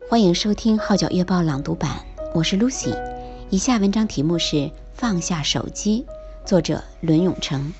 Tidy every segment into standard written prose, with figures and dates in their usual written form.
欢迎收听号角月报朗读版，我是 Lucy。以下文章题目是放下手机，作者伦永成。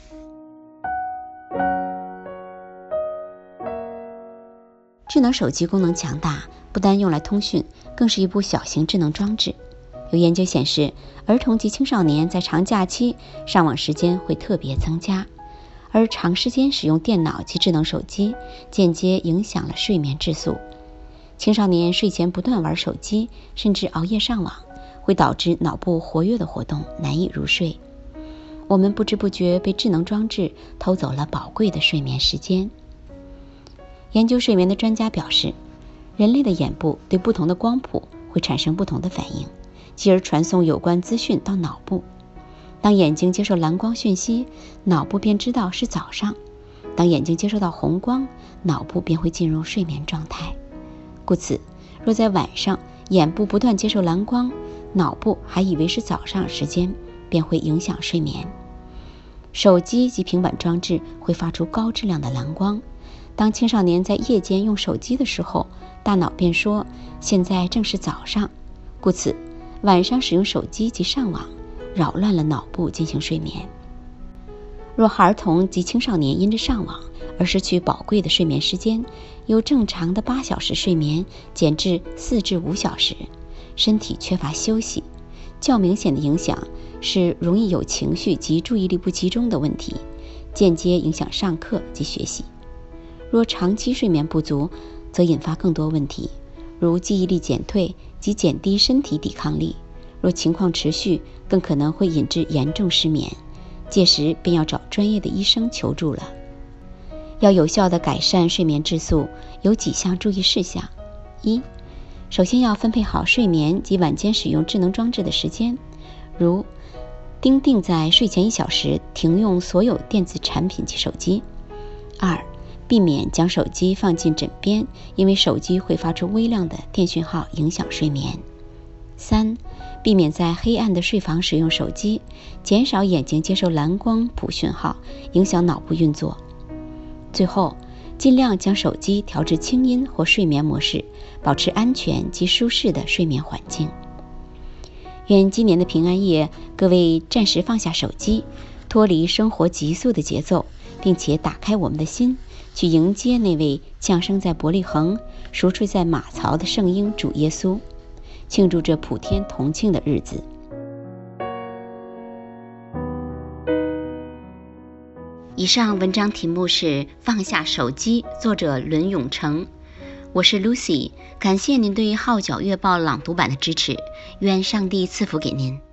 智能手机功能强大，不单用来通讯，更是一部小型智能装置。有研究显示，儿童及青少年在长假期上网时间会特别增加，而长时间使用电脑及智能手机，间接影响了睡眠质素。青少年睡前不断玩手机，甚至熬夜上网，会导致脑部活跃的活动难以入睡。我们不知不觉被智能装置偷走了宝贵的睡眠时间。研究睡眠的专家表示，人类的眼部对不同的光谱会产生不同的反应，继而传送有关资讯到脑部。当眼睛接受蓝光讯息，脑部便知道是早上；当眼睛接受到红光，脑部便会进入睡眠状态。故此，若在晚上眼部不断接受蓝光，脑部还以为是早上时间，便会影响睡眠。手机及平板装置会发出高质量的蓝光，当青少年在夜间用手机的时候，大脑便说现在正是早上，故此晚上使用手机及上网，扰乱了脑部进行睡眠。若儿童及青少年因着上网而失去宝贵的睡眠时间，由正常的8小时睡眠减至4至5小时，身体缺乏休息。较明显的影响是容易有情绪及注意力不集中的问题，间接影响上课及学习。若长期睡眠不足，则引发更多问题，如记忆力减退及减低身体抵抗力。若情况持续，更可能会引致严重失眠，届时便要找专业的医生求助了。要有效地改善睡眠质素，有几项注意事项。1. 首先要分配好睡眠及晚间使用智能装置的时间，如定在睡前1小时停用所有电子产品及手机。2. 避免将手机放进枕边，因为手机会发出微量的电讯号，影响睡眠。3. 避免在黑暗的睡房使用手机，减少眼睛接受蓝光谱讯号，影响脑部运作。最后，尽量将手机调至轻音或睡眠模式，保持安全及舒适的睡眠环境。愿今年的平安夜，各位暂时放下手机，脱离生活急速的节奏，并且打开我们的心，去迎接那位降生在伯利恒、熟睡在马槽的圣婴主耶稣，庆祝这普天同庆的日子。以上文章题目是放下手机，作者伦永成。我是 Lucy， 感谢您对号角月报朗读版的支持，愿上帝赐福给您。